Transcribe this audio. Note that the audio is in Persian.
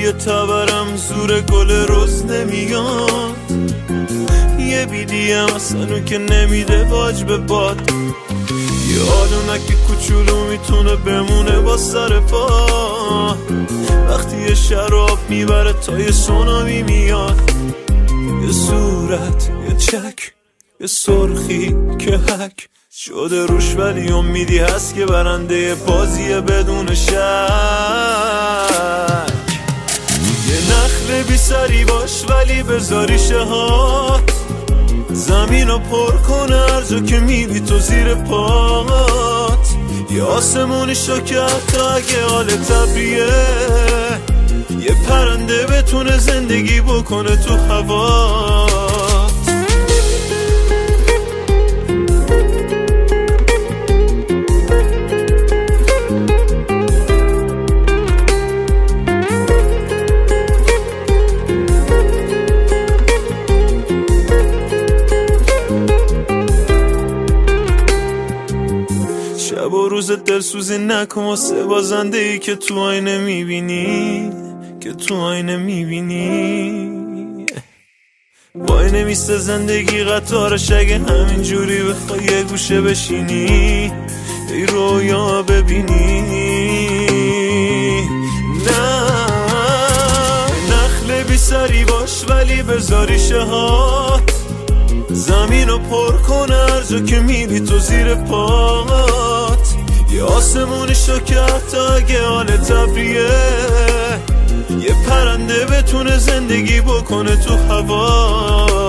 توی تبرم زور گل روز نمیاد، یه بیدیم اصلا که نمیده باج به باد، یه آدونک کوچولو میتونه بمونه با سر پا، وقتی یه شراب میبره تا یه سونامی میاد، یه صورت، یه چک، یه سرخی که حک شده روش، ولی امیدی هست که برنده بازیه بدون شک. یه نخل بی سری باش ولی بذاری شهات، زمین رو پر کن هر جا که میبی تو زیر پات، یه آسمونی شکر تا اگه حالت ابریه، یه پرنده بتونه زندگی بکنه تو هوات. شب و روز دلسوزی نکن واسه بازنده ای که تو آینه میبینی، که تو آینه میبینی. وای نمیسته زندگی قطارش اگه همین جوری بخوای یه گوشه بشینی، ای رویا ببینی. نه نخل بی سری باش ولی بذاری شهات، زمین رو پر کن هر جا که میبی تو زیر پات، یه آسمونی شکر تا اگه حالت ابریه، یه پرنده بتونه زندگی بکنه تو هوا.